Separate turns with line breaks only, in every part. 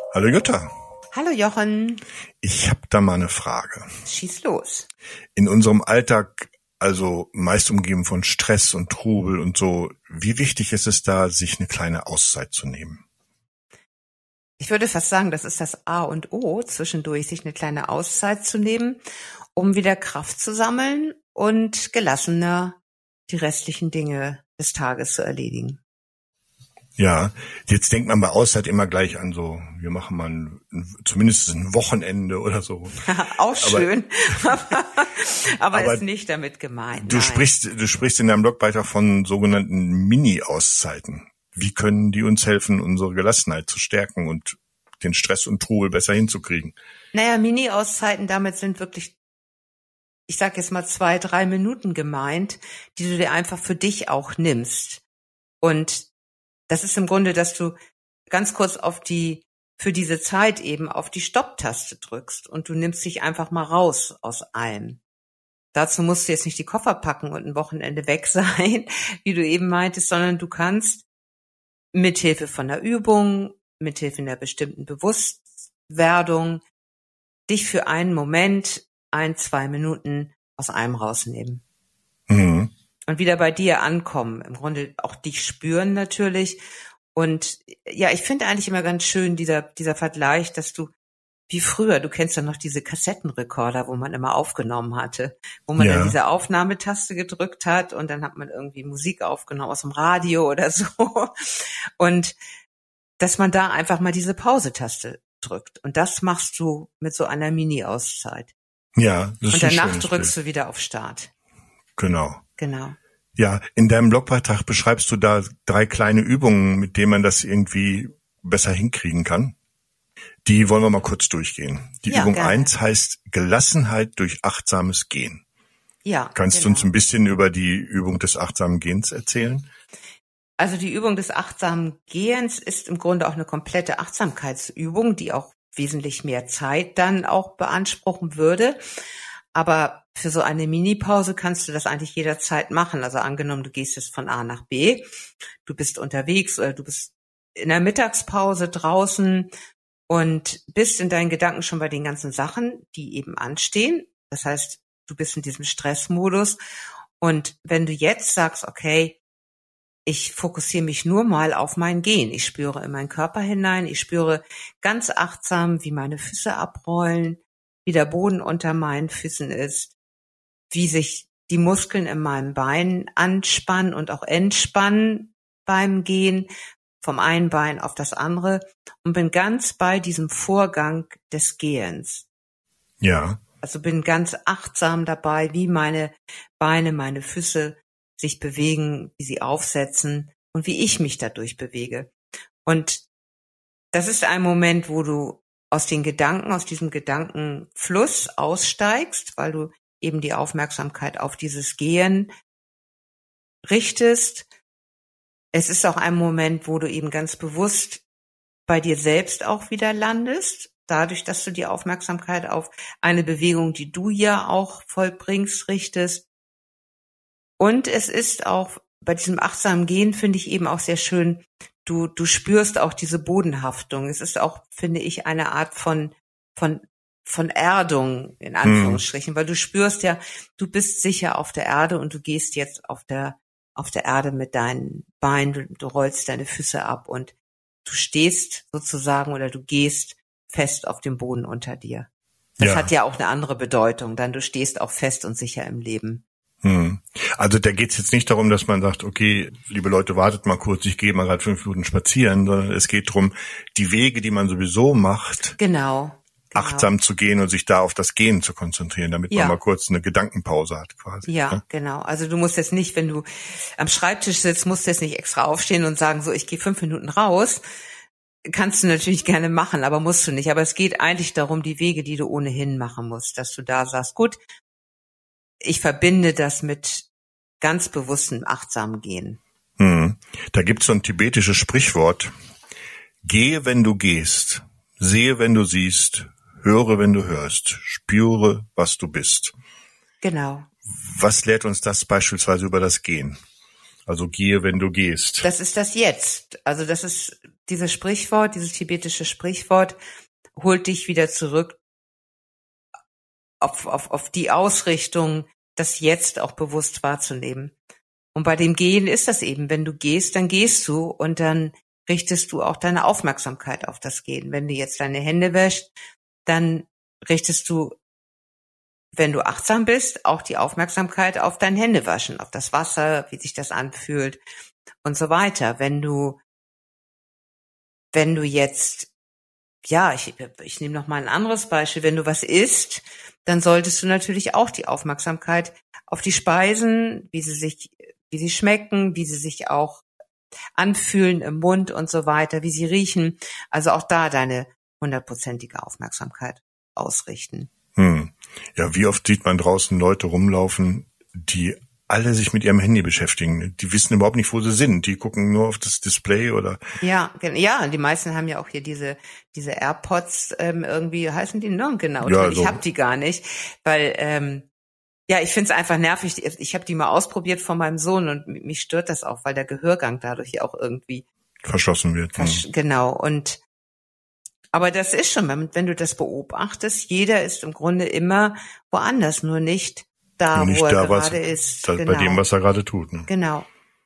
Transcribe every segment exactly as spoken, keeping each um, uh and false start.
Hallo Jutta.
Hallo Jochen.
Ich habe da mal eine Frage.
Schieß los.
In unserem Alltag, also meist umgeben von Stress und Trubel und so, wie wichtig ist es da, sich eine kleine Auszeit zu nehmen?
Ich würde fast sagen, das ist das A und O, zwischendurch sich eine kleine Auszeit zu nehmen, um wieder Kraft zu sammeln und gelassener die restlichen Dinge des Tages zu erledigen.
Ja, jetzt denkt man bei Auszeit immer gleich an so, wir machen mal ein, zumindest ein Wochenende oder so.
Auch schön, aber, aber,
aber
ist nicht damit gemeint.
Du
Nein.
sprichst, du sprichst in deinem Blogbeitrag von sogenannten Mini-Auszeiten. Wie können die uns helfen, unsere Gelassenheit zu stärken und den Stress und Trubel besser hinzukriegen?
Naja, Mini-Auszeiten, damit sind wirklich, ich sag jetzt mal zwei, drei Minuten gemeint, die du dir einfach für dich auch nimmst. Und das ist im Grunde, dass du ganz kurz auf die, für diese Zeit eben auf die Stopp-Taste drückst und du nimmst dich einfach mal raus aus allem. Dazu musst du jetzt nicht die Koffer packen und ein Wochenende weg sein, wie du eben meintest, sondern du kannst mithilfe von der Übung, mithilfe einer bestimmten Bewusstwerdung dich für einen Moment, ein, zwei Minuten aus allem rausnehmen.
Mhm.
Und wieder bei dir ankommen, im Grunde auch dich spüren natürlich. Und ja, ich finde eigentlich immer ganz schön dieser dieser Vergleich, dass du wie früher, du kennst ja noch diese Kassettenrekorder, wo man immer aufgenommen hatte, wo man
Ja.
dann diese Aufnahmetaste gedrückt hat und dann hat man irgendwie Musik aufgenommen aus dem Radio oder so. Und dass man da einfach mal diese Pause-Taste drückt. Und das machst du mit so einer Mini-Auszeit.
Ja, das ist
Und
ein
danach
schönes
drückst
Bild.
du wieder auf Start.
Genau.
Genau.
Ja, in deinem Blogbeitrag beschreibst du da drei kleine Übungen, mit denen man das irgendwie besser hinkriegen kann. Die wollen wir mal kurz durchgehen. Die
Ja,
Übung
gerne.
eins heißt Gelassenheit durch achtsames Gehen.
Ja.
Kannst
genau.
du uns ein bisschen über die Übung des achtsamen Gehens erzählen?
Also die Übung des achtsamen Gehens ist im Grunde auch eine komplette Achtsamkeitsübung, die auch wesentlich mehr Zeit dann auch beanspruchen würde. Aber für so eine Mini-Pause kannst du das eigentlich jederzeit machen. Also angenommen, du gehst jetzt von A nach B, du bist unterwegs oder du bist in der Mittagspause draußen und bist in deinen Gedanken schon bei den ganzen Sachen, die eben anstehen. Das heißt, du bist in diesem Stressmodus. Und wenn du jetzt sagst, okay, ich fokussiere mich nur mal auf mein Gehen. Ich spüre in meinen Körper hinein. Ich spüre ganz achtsam, wie meine Füße abrollen, wie der Boden unter meinen Füßen ist, wie sich die Muskeln in meinem Bein anspannen und auch entspannen beim Gehen, vom einen Bein auf das andere und bin ganz bei diesem Vorgang des Gehens.
Ja.
Also bin ganz achtsam dabei, wie meine Beine, meine Füße sich bewegen, wie sie aufsetzen und wie ich mich dadurch bewege. Und das ist ein Moment, wo du aus den Gedanken, aus diesem Gedankenfluss aussteigst, weil du eben die Aufmerksamkeit auf dieses Gehen richtest. Es ist auch ein Moment, wo du eben ganz bewusst bei dir selbst auch wieder landest, dadurch, dass du die Aufmerksamkeit auf eine Bewegung, die du ja auch vollbringst, richtest. Und es ist auch bei diesem achtsamen Gehen, finde ich eben auch sehr schön, du du spürst auch diese Bodenhaftung. Es ist auch, finde ich, eine Art von von von Erdung, in Anführungsstrichen, hm. weil du spürst ja, du bist sicher auf der Erde und du gehst jetzt auf der auf der Erde mit deinen Beinen, du, du rollst deine Füße ab und du stehst sozusagen oder du gehst fest auf dem Boden unter dir. Das
Ja.
hat ja auch eine andere Bedeutung, dann du stehst auch fest und sicher im Leben.
Hm. Also da geht's jetzt nicht darum, dass man sagt, okay, liebe Leute, wartet mal kurz, ich gehe mal gerade fünf Minuten spazieren, sondern es geht darum, die Wege, die man sowieso macht,
Genau. Genau.
achtsam zu gehen und sich da auf das Gehen zu konzentrieren, damit
Ja.
man mal kurz eine Gedankenpause hat quasi.
Ja,
ne?
genau. Also du musst jetzt nicht, wenn du am Schreibtisch sitzt, musst du jetzt nicht extra aufstehen und sagen, so, ich gehe fünf Minuten raus. Kannst du natürlich gerne machen, aber musst du nicht. Aber es geht eigentlich darum, die Wege, die du ohnehin machen musst, dass du da sagst, gut, ich verbinde das mit ganz bewusstem, achtsamen Gehen.
Hm. Da gibt's so ein tibetisches Sprichwort: Gehe, wenn du gehst, sehe, wenn du siehst, höre, wenn du hörst, spüre, was du bist.
Genau.
Was lehrt uns das beispielsweise über das Gehen? Also gehe, wenn du gehst.
Das ist das Jetzt. Also das ist dieses Sprichwort, dieses tibetische Sprichwort, holt dich wieder zurück auf, auf, auf die Ausrichtung, das Jetzt auch bewusst wahrzunehmen. Und bei dem Gehen ist das eben, wenn du gehst, dann gehst du und dann richtest du auch deine Aufmerksamkeit auf das Gehen. Wenn du jetzt deine Hände wäschst, dann richtest du, wenn du achtsam bist, auch die Aufmerksamkeit auf dein Händewaschen, auf das Wasser, wie sich das anfühlt und so weiter. Wenn du, wenn du jetzt, ja, ich, ich nehme noch mal ein anderes Beispiel, wenn du was isst, dann solltest du natürlich auch die Aufmerksamkeit auf die Speisen, wie sie sich, wie sie schmecken, wie sie sich auch anfühlen im Mund und so weiter, wie sie riechen. Also auch da deine hundertprozentige Aufmerksamkeit ausrichten.
Hm. Ja, wie oft sieht man draußen Leute rumlaufen, die alle sich mit ihrem Handy beschäftigen. Die wissen überhaupt nicht, wo sie sind. Die gucken nur auf das Display oder.
Ja, ja, die meisten haben ja auch hier diese diese AirPods ähm, irgendwie heißen die noch genau.
Ja,
ich
so.
habe die gar nicht, weil ähm, ja, ich finde es einfach nervig. Ich habe die mal ausprobiert von meinem Sohn und mich stört das auch, weil der Gehörgang dadurch auch irgendwie
verschlossen wird.
Versch- hm. Genau. Und aber das ist schon, wenn, wenn du das beobachtest, jeder ist im Grunde immer woanders, nur nicht da,
nicht
wo er
da,
gerade
was,
ist.
Da,
genau.
Bei dem, was er gerade tut. Ne?
Genau.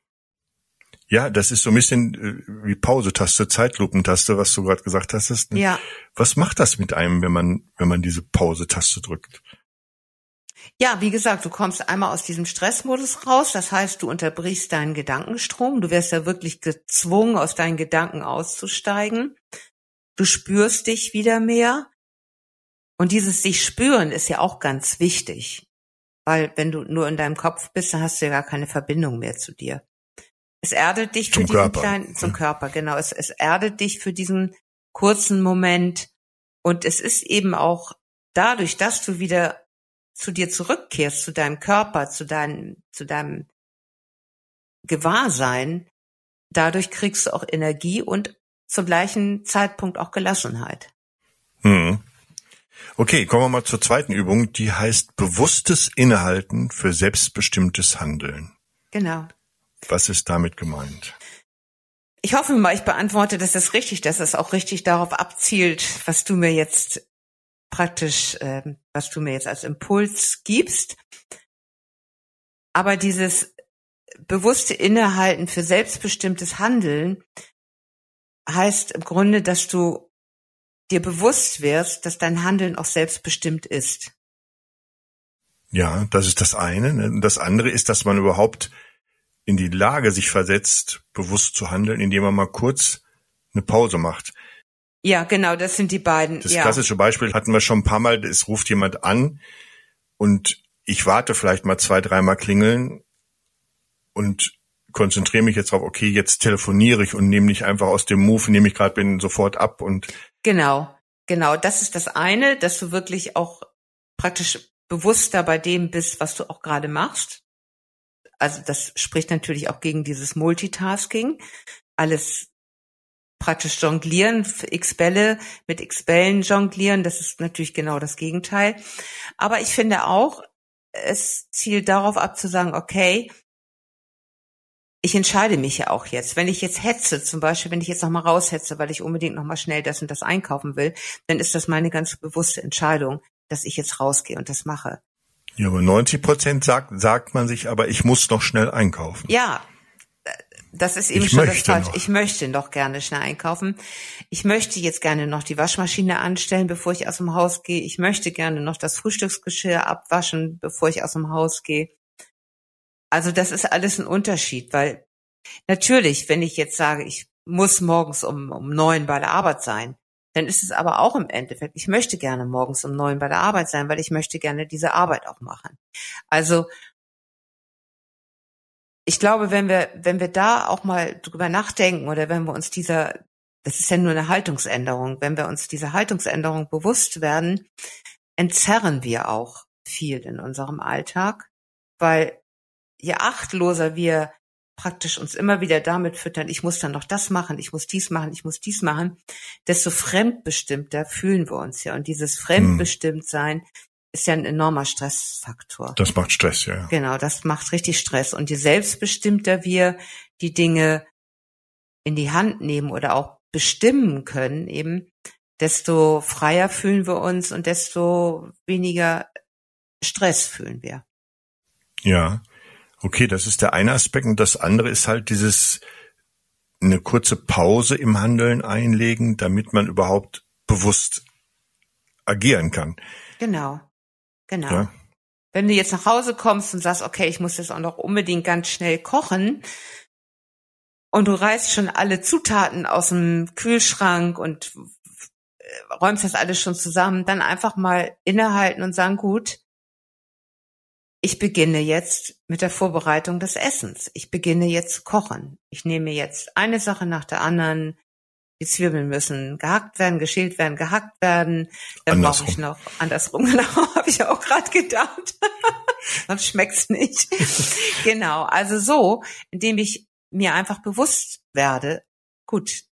Ja, das ist so ein bisschen äh, wie Pause-Taste, Zeitlupentaste, was du gerade gesagt hast. Ne?
Ja.
Was macht das mit einem, wenn man wenn man diese Pause-Taste drückt?
Ja, wie gesagt, du kommst einmal aus diesem Stressmodus raus. Das heißt, du unterbrichst deinen Gedankenstrom. Du wirst ja wirklich gezwungen, aus deinen Gedanken auszusteigen. Du spürst dich wieder mehr. Und dieses sich spüren ist ja auch ganz wichtig. Weil wenn du nur in deinem Kopf bist, dann hast du ja gar keine Verbindung mehr zu dir. Es erdet dich
zum
für diesen
Körper.
kleinen, zum Körper, genau. Es, es erdet dich für diesen kurzen Moment. Und es ist eben auch dadurch, dass du wieder zu dir zurückkehrst, zu deinem Körper, zu deinem, zu deinem Gewahrsein, dadurch kriegst du auch Energie und zum gleichen Zeitpunkt auch Gelassenheit.
Hm. Okay, kommen wir mal zur zweiten Übung, die heißt bewusstes Innehalten für selbstbestimmtes Handeln.
Genau.
Was ist damit gemeint?
Ich hoffe mal, ich beantworte das ist richtig, dass es auch richtig darauf abzielt, was du mir jetzt praktisch, äh, was du mir jetzt als Impuls gibst. Aber dieses bewusste Innehalten für selbstbestimmtes Handeln heißt im Grunde, dass du dir bewusst wirst, dass dein Handeln auch selbstbestimmt ist.
Ja, das ist das eine. Das andere ist, dass man überhaupt in die Lage sich versetzt, bewusst zu handeln, indem man mal kurz eine Pause macht.
Ja, genau, das sind die beiden.
Das
ja.
klassische Beispiel hatten wir schon ein paar Mal, es ruft jemand an und ich warte vielleicht mal zwei, dreimal klingeln und konzentriere mich jetzt drauf, okay, jetzt telefoniere ich und nehme nicht einfach aus dem Move, in dem ich gerade bin, sofort ab. Und
Genau, genau, das ist das eine, dass du wirklich auch praktisch bewusster bei dem bist, was du auch gerade machst. Also das spricht natürlich auch gegen dieses Multitasking. Alles praktisch jonglieren, x Bälle mit x Bällen jonglieren, das ist natürlich genau das Gegenteil. Aber ich finde auch, es zielt darauf ab zu sagen, okay, ich entscheide mich ja auch jetzt. Wenn ich jetzt hetze, zum Beispiel, wenn ich jetzt nochmal raushetze, weil ich unbedingt nochmal schnell das und das einkaufen will, dann ist das meine ganz bewusste Entscheidung, dass ich jetzt rausgehe und das mache.
Ja, aber neunzig Prozent sagt, sagt man sich, aber ich muss noch schnell einkaufen.
Ja, das ist eben
ich
schon das Falsche.
Noch.
Ich möchte noch gerne schnell einkaufen. Ich möchte jetzt gerne noch die Waschmaschine anstellen, bevor ich aus dem Haus gehe. Ich möchte gerne noch das Frühstücksgeschirr abwaschen, bevor ich aus dem Haus gehe. Also das ist alles ein Unterschied, weil natürlich, wenn ich jetzt sage, ich muss morgens um, um neun bei der Arbeit sein, dann ist es aber auch im Endeffekt, ich möchte gerne morgens um neun bei der Arbeit sein, weil ich möchte gerne diese Arbeit auch machen. Also ich glaube, wenn wir, wenn wir da auch mal drüber nachdenken oder wenn wir uns dieser, das ist ja nur eine Haltungsänderung, wenn wir uns dieser Haltungsänderung bewusst werden, entzerren wir auch viel in unserem Alltag, weil je achtloser wir praktisch uns immer wieder damit füttern, ich muss dann noch das machen, ich muss dies machen, ich muss dies machen, desto fremdbestimmter fühlen wir uns ja. Und dieses Fremdbestimmtsein hm. ist ja ein enormer Stressfaktor.
Das macht Stress, ja.
Genau, das macht richtig Stress. Und je selbstbestimmter wir die Dinge in die Hand nehmen oder auch bestimmen können eben, desto freier fühlen wir uns und desto weniger Stress fühlen wir.
Ja, okay, das ist der eine Aspekt. Und das andere ist halt dieses, eine kurze Pause im Handeln einlegen, damit man überhaupt bewusst agieren kann.
Genau, genau.
Ja.
Wenn du jetzt nach Hause kommst und sagst, okay, ich muss jetzt auch noch unbedingt ganz schnell kochen und du reißt schon alle Zutaten aus dem Kühlschrank und räumst das alles schon zusammen, dann einfach mal innehalten und sagen, gut, ich beginne jetzt mit der Vorbereitung des Essens. Ich beginne jetzt zu kochen. Ich nehme jetzt eine Sache nach der anderen. Die Zwiebeln müssen gehackt werden, geschält werden, gehackt werden. Dann brauche ich noch, andersrum, genau, habe ich auch gerade gedacht. Sonst schmeckt's nicht. Genau, also so, indem ich mir einfach bewusst werde, gut,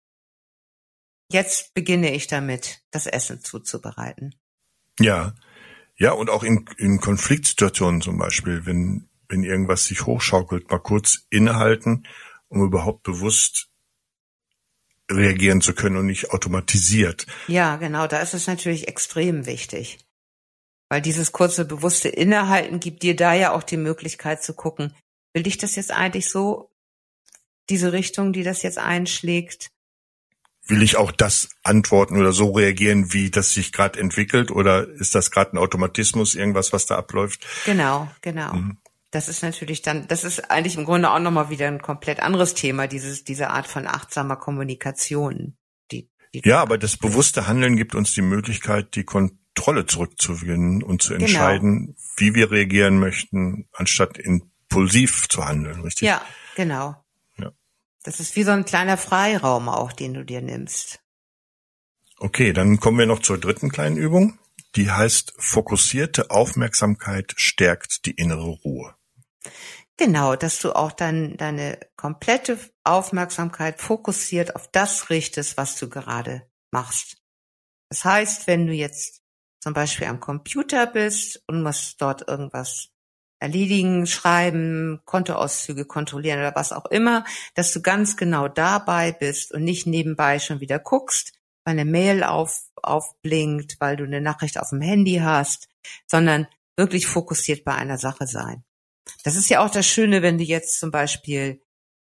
jetzt beginne ich damit, das Essen zuzubereiten.
Ja, ja, und auch in, in Konfliktsituationen zum Beispiel, wenn, wenn irgendwas sich hochschaukelt, mal kurz innehalten, um überhaupt bewusst reagieren zu können und nicht automatisiert.
Ja, genau, da ist es natürlich extrem wichtig. Weil dieses kurze, bewusste Innehalten gibt dir da ja auch die Möglichkeit zu gucken, will ich das jetzt eigentlich so, diese Richtung, die das jetzt einschlägt?
Will ich auch das antworten oder so reagieren, wie das sich gerade entwickelt? Oder ist das gerade ein Automatismus, irgendwas, was da abläuft?
Genau, genau. Mhm. Das ist natürlich dann, das ist eigentlich im Grunde auch nochmal wieder ein komplett anderes Thema, dieses, diese Art von achtsamer Kommunikation. Die, die
ja, aber das bewusste Handeln gibt uns die Möglichkeit, die Kontrolle zurückzugewinnen und zu entscheiden, genau, wie wir reagieren möchten, anstatt impulsiv zu handeln, richtig?
Ja, genau.
Ja.
Das ist wie so ein kleiner Freiraum auch, den du dir nimmst.
Okay, dann kommen wir noch zur dritten kleinen Übung. Die heißt, fokussierte Aufmerksamkeit stärkt die innere Ruhe.
Genau, dass du auch dann deine komplette Aufmerksamkeit fokussiert auf das richtest, was du gerade machst. Das heißt, wenn du jetzt zum Beispiel am Computer bist und musst dort irgendwas erledigen, schreiben, Kontoauszüge kontrollieren oder was auch immer, dass du ganz genau dabei bist und nicht nebenbei schon wieder guckst, weil eine Mail auf, aufblinkt, weil du eine Nachricht auf dem Handy hast, sondern wirklich fokussiert bei einer Sache sein. Das ist ja auch das Schöne, wenn du jetzt zum Beispiel,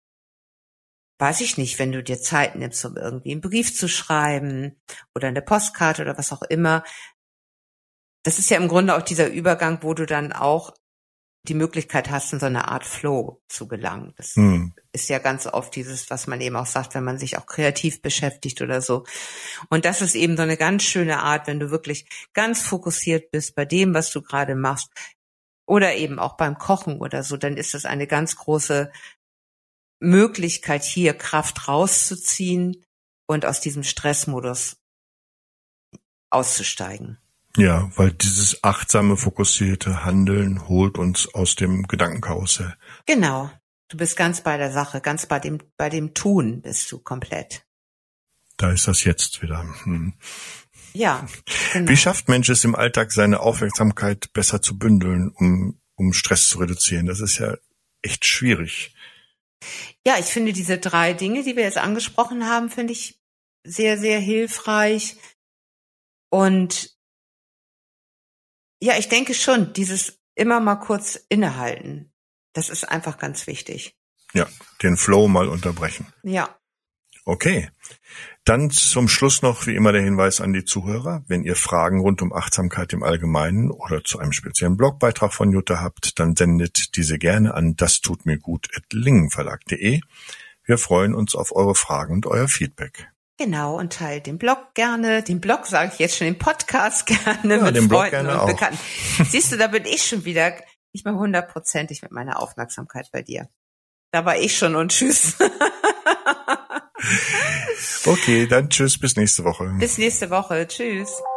weiß ich nicht, wenn du dir Zeit nimmst, um irgendwie einen Brief zu schreiben oder eine Postkarte oder was auch immer. Das ist ja im Grunde auch dieser Übergang, wo du dann auch die Möglichkeit hast, in so eine Art Flow zu gelangen. Das hm. ist ja ganz oft dieses, was man eben auch sagt, wenn man sich auch kreativ beschäftigt oder so. Und das ist eben so eine ganz schöne Art, wenn du wirklich ganz fokussiert bist bei dem, was du gerade machst oder eben auch beim Kochen oder so, dann ist das eine ganz große Möglichkeit, hier Kraft rauszuziehen und aus diesem Stressmodus auszusteigen.
Ja, weil dieses achtsame, fokussierte Handeln holt uns aus dem Gedankenkarussell.
Genau. Du bist ganz bei der Sache, ganz bei dem, bei dem Tun bist du komplett.
Da ist das jetzt wieder. Hm.
Ja, genau.
Wie schafft Mensch es im Alltag, seine Aufmerksamkeit besser zu bündeln, um, um Stress zu reduzieren? Das ist ja echt schwierig.
Ja, ich finde diese drei Dinge, die wir jetzt angesprochen haben, finde ich sehr, sehr hilfreich. Und ja, ich denke schon, dieses immer mal kurz innehalten, das ist einfach ganz wichtig.
Ja, den Flow mal unterbrechen.
Ja.
Okay. Dann zum Schluss noch wie immer der Hinweis an die Zuhörer. Wenn ihr Fragen rund um Achtsamkeit im Allgemeinen oder zu einem speziellen Blogbeitrag von Jutta habt, dann sendet diese gerne an dastutmirgut at lingenverlag punkt de. Wir freuen uns auf eure Fragen und euer Feedback.
Genau, und teilt den Blog gerne, den Blog sage ich jetzt schon, den Podcast gerne
ja,
mit
den Blog
Freunden
gerne
und
auch.
Bekannten. Siehst du, da bin ich schon wieder nicht mehr hundertprozentig mit meiner Aufmerksamkeit bei dir. Da war ich schon und tschüss.
Okay, dann tschüss, bis nächste Woche.
Bis nächste Woche, tschüss.